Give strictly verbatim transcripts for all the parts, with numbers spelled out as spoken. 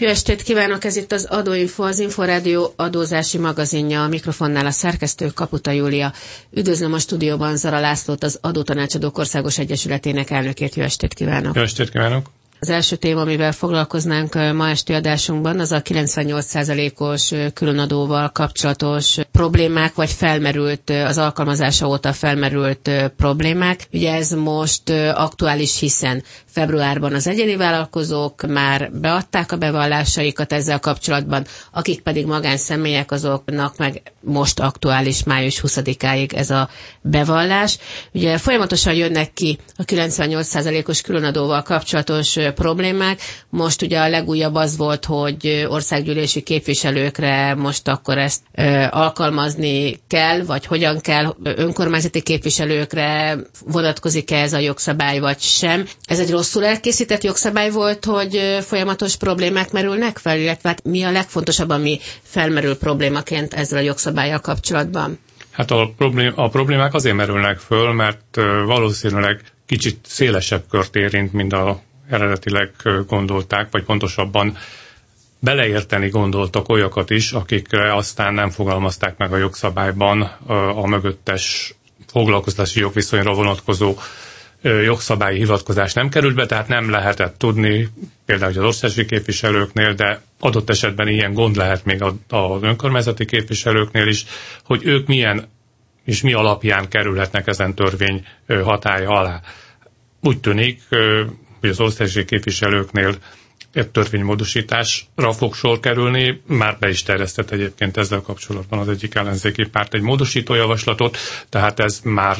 Jó estét kívánok, ez itt az Adóinfo, az Inforádió adózási magazinja, a mikrofonnál a szerkesztő Kaputa Júlia. Üdvözlöm a stúdióban Zara Lászlót, az Adótanácsadók Országos Egyesületének elnökét. Jó estét kívánok! Jó estét kívánok! Az első téma, amivel foglalkoznánk ma esti adásunkban, az a kilencvennyolc százalékos különadóval kapcsolatos problémák, vagy felmerült, az alkalmazása óta felmerült problémák. Ugye ez most aktuális, hiszen februárban az egyéni vállalkozók már beadták a bevallásaikat ezzel kapcsolatban, akik pedig magánszemélyek, azoknak meg most aktuális május huszadikáig ez a bevallás. Ugye folyamatosan jönnek ki a kilencvennyolc százalékos különadóval kapcsolatos problémák. Most ugye a legújabb az volt, hogy országgyűlési képviselőkre most akkor ezt ö, alkalmazni kell, vagy hogyan kell, önkormányzati képviselőkre vonatkozik-e ez a jogszabály, vagy sem. Ez egy rosszul elkészített jogszabály volt, hogy folyamatos problémák merülnek fel, illetve hát mi a legfontosabb, ami felmerül problémaként ezzel a jogszabállyal kapcsolatban? Hát a, problém, a problémák azért merülnek föl, mert valószínűleg kicsit szélesebb kört érint, mint a eredetileg gondolták, vagy pontosabban beleérteni gondoltak olyakat is, akikre aztán nem fogalmazták meg a jogszabályban a mögöttes foglalkoztatási jogviszonyra vonatkozó jogszabályi hivatkozás nem került be, tehát nem lehetett tudni, például az országos képviselőknél, de adott esetben ilyen gond lehet még az önkormányzati képviselőknél is, hogy ők milyen és mi alapján kerülhetnek ezen törvény hatálya alá. Úgy tűnik, hogy az országos képviselőknél egy törvénymódosításra fog sor kerülni, már be is terjesztett egyébként ezzel kapcsolatban az egyik ellenzéki párt egy módosítójavaslatot, tehát ez már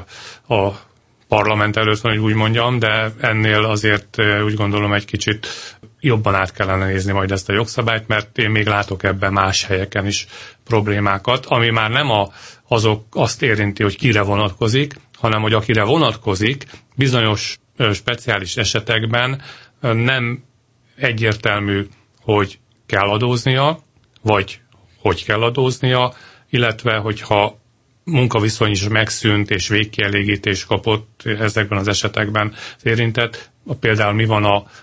a, a parlament előtt van, hogy úgy mondjam, de ennél azért úgy gondolom egy kicsit jobban át kellene nézni majd ezt a jogszabályt, mert én még látok ebben más helyeken is problémákat, ami már nem a, azok azt érinti, hogy kire vonatkozik, hanem hogy akire vonatkozik, bizonyos speciális esetekben nem egyértelmű, hogy kell adóznia, vagy hogy kell adóznia, illetve hogyha munkaviszony is megszűnt és végkielégítés kapott ezekben az esetekben az érintett. Például mi van a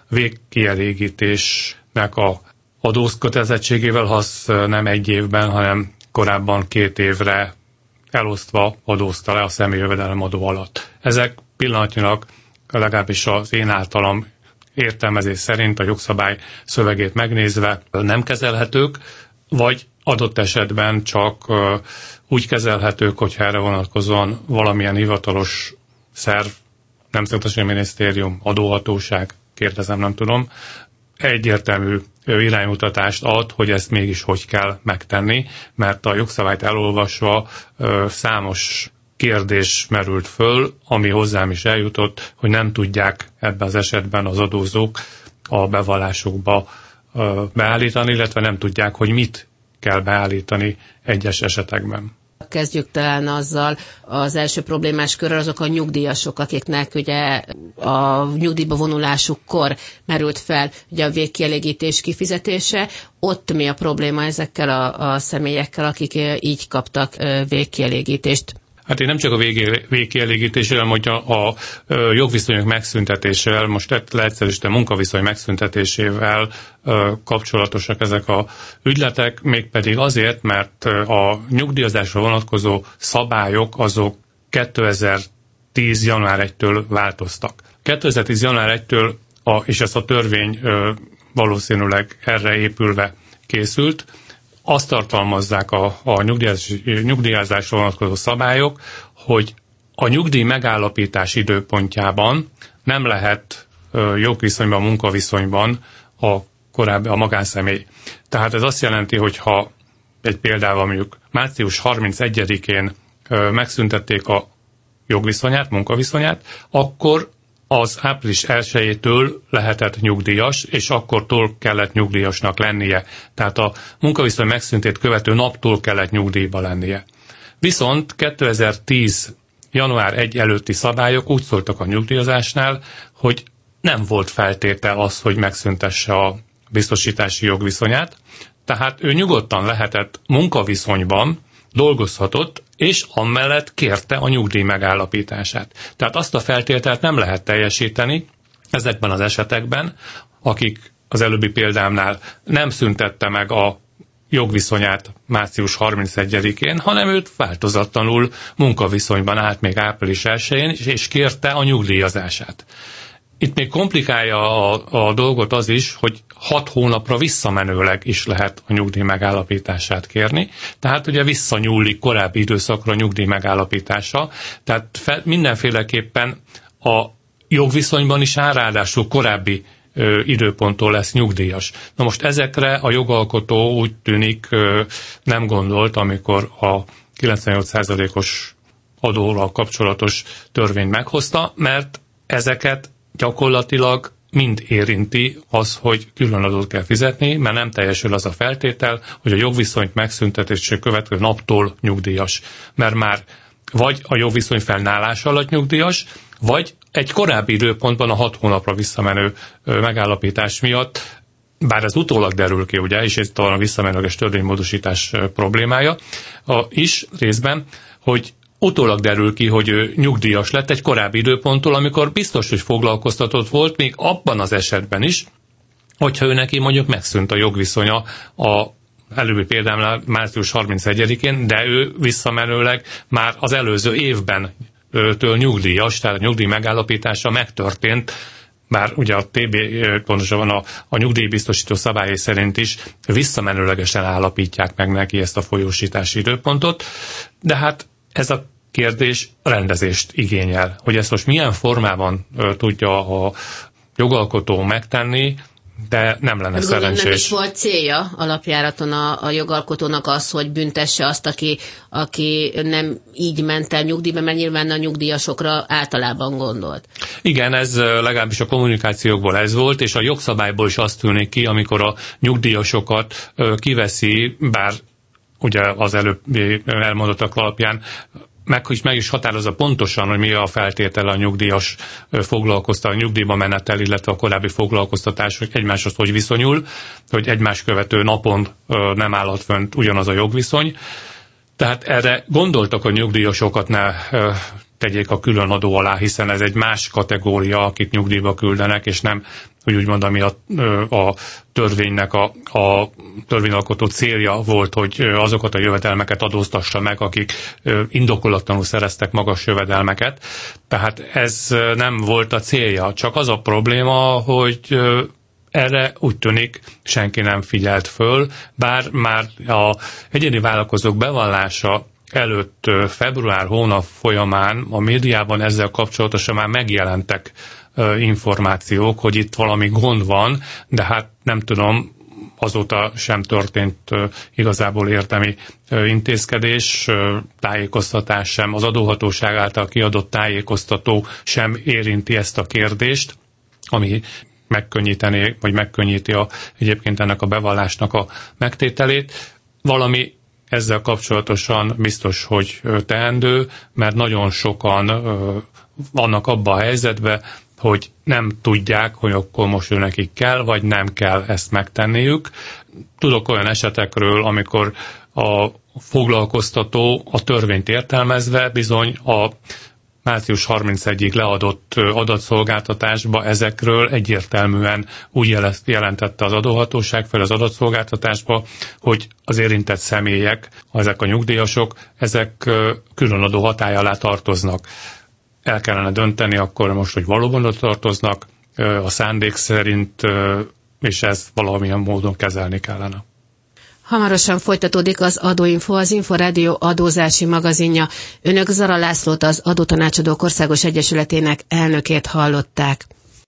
végkielégítésnek a adózkötelezettségével, ha az nem egy évben, hanem korábban két évre elosztva adózta le a személyi jövedelemadó alatt. Ezek pillanatnyilag legalábbis az én általam értelmezés szerint a jogszabály szövegét megnézve nem kezelhetők, vagy adott esetben csak úgy kezelhetők, hogyha erre vonatkozóan valamilyen hivatalos szerv, Nemzetgazdasági Minisztérium, adóhatóság, kérdezem, nem tudom, egyértelmű iránymutatást ad, hogy ezt mégis hogy kell megtenni, mert a jogszabályt elolvasva számos kérdés merült föl, ami hozzám is eljutott, hogy nem tudják ebben az esetben az adózók a bevallásukba beállítani, illetve nem tudják, hogy mit kell beállítani egyes esetekben. Kezdjük talán azzal, az első problémás körül azok a nyugdíjasok, akiknek ugye a nyugdíjba vonulásukkor merült fel ugye a végkielégítés kifizetése. Ott mi a probléma ezekkel a, a személyekkel, akik így kaptak végkielégítést? Hát én nem csak a végkielégítésével, hanem a, a jogviszonyok megszüntetésével, most leegyszerűsítve munkaviszony megszüntetésével kapcsolatosak ezek a ügyletek, mégpedig azért, mert a nyugdíjazásra vonatkozó szabályok azok kétezer-tíz január elsejétől változtak. kétezer-tíz január elsejétől, a, és ez a törvény valószínűleg erre épülve készült, azt tartalmazzák a, a nyugdíjazásra vonatkozó szabályok, hogy a nyugdíj megállapítás időpontjában nem lehet ö, jogviszonyban, munkaviszonyban a korábbi a magánszemély. Tehát ez azt jelenti, hogy ha egy példával mondjuk március harmincegyedikén ö, megszüntették a jogviszonyát, munkaviszonyát, akkor az április elsejétől lehetett nyugdíjas, és akkortól kellett nyugdíjasnak lennie. Tehát a munkaviszony megszűntét követő naptól kellett nyugdíjba lennie. Viszont kétezer-tíz január elsejé előtti szabályok úgy szóltak a nyugdíjazásnál, hogy nem volt feltétel az, hogy megszüntesse a biztosítási jogviszonyát, tehát ő nyugodtan lehetett munkaviszonyban, dolgozhatott, és amellett kérte a nyugdíj megállapítását. Tehát azt a feltételt nem lehet teljesíteni ezekben az esetekben, akik az előbbi példámnál nem szüntette meg a jogviszonyát március harmincegyedikén, hanem őt változatlanul munkaviszonyban állt még április elsején, és kérte a nyugdíjazását. Itt még komplikálja a, a dolgot az is, hogy hat hónapra visszamenőleg is lehet a nyugdíj megállapítását kérni, tehát ugye visszanyúlik korábbi időszakra a nyugdíj megállapítása, tehát fe, mindenféleképpen a jogviszonyban is áll, ráadásul korábbi ö, időponttól lesz nyugdíjas. Na most ezekre a jogalkotó úgy tűnik ö, nem gondolt, amikor a kilencvennyolc százalékos adóval kapcsolatos törvényt meghozta, mert ezeket gyakorlatilag mind érinti az, hogy külön adót kell fizetni, mert nem teljesül az a feltétel, hogy a jogviszonyt megszüntetése következő naptól nyugdíjas. Mert már vagy a jogviszony fennállása alatt nyugdíjas, vagy egy korábbi időpontban a hat hónapra visszamenő megállapítás miatt, bár ez utólag derül ki, ugye, és ez talán a visszamenőleges törvénymódosítás problémája a, is részben, hogy utólag derül ki, hogy ő nyugdíjas lett egy korábbi időponttól, amikor biztos, hogy foglalkoztatott volt, még abban az esetben is, hogyha ő neki mondjuk megszűnt a jogviszonya a előbbi például március harmincegyedikén, de ő visszamenőleg már az előző évben től nyugdíjas, tehát a nyugdíj megállapítása megtörtént, bár ugye a té bé, pontosabban a, a nyugdíjbiztosító szabályai szerint is visszamenőlegesen állapítják meg neki ezt a folyósítási időpontot, de hát ez a kérdés rendezést igényel. Hogy ezt most milyen formában ö, tudja a jogalkotó megtenni, de nem lenne hát szerencsés. Nem is volt célja alapjáraton a, a jogalkotónak az, hogy büntesse azt, aki, aki nem így ment el nyugdíjba, mert nyilván a nyugdíjasokra általában gondolt. Igen, ez legalábbis a kommunikációkból ez volt, és a jogszabályból is azt tűnik ki, amikor a nyugdíjasokat ö, kiveszi, bár ugye az előbb elmondottak alapján meg is, meg is határozza pontosan, hogy mi a feltétele a nyugdíjas foglalkoztatás, a nyugdíjba menetel, illetve a korábbi foglalkoztatás, hogy egymáshoz hogy viszonyul, hogy egymás követő napon nem állhat fönt ugyanaz a jogviszony. Tehát erre gondoltak, a nyugdíjasokat ne tegyék a külön adó alá, hiszen ez egy más kategória, akit nyugdíjba küldenek, és nem, hogy úgy mondom, ami a, a törvénynek a, a törvényalkotó célja volt, hogy azokat a jövedelmeket adóztassa meg, akik indokolatlanul szereztek magas jövedelmeket. Tehát ez nem volt a célja. Csak az a probléma, hogy erre úgy tűnik senki nem figyelt föl, bár már a egyéni vállalkozók bevallása előtt február hónap folyamán a médiában ezzel kapcsolatosan már megjelentek információk, hogy itt valami gond van, de hát nem tudom, azóta sem történt igazából érdemi intézkedés, tájékoztatás sem, az adóhatóság által kiadott tájékoztató sem érinti ezt a kérdést, ami megkönnyíteni, vagy megkönnyíti a, egyébként ennek a bevallásnak a megtételét. Valami ezzel kapcsolatosan biztos, hogy teendő, mert nagyon sokan vannak abban a helyzetben, hogy nem tudják, hogy akkor most ő nekik kell, vagy nem kell ezt megtenniük. Tudok olyan esetekről, amikor a foglalkoztató a törvényt értelmezve bizony a március harmincegyedikéig leadott adatszolgáltatásba ezekről egyértelműen úgy jelentette az adóhatóság fel az adatszolgáltatásba, hogy az érintett személyek, ezek a nyugdíjasok, ezek különadó hatály alá tartoznak. El kellene dönteni akkor most, hogy valóban ott tartoznak, a szándék szerint, és ezt valamilyen módon kezelni kellene. Hamarosan folytatódik az Adóinfo, az Inforádió adózási magazinja. Önök Zara Lászlót, az Adótanácsadók Országos Egyesületének elnökét hallották.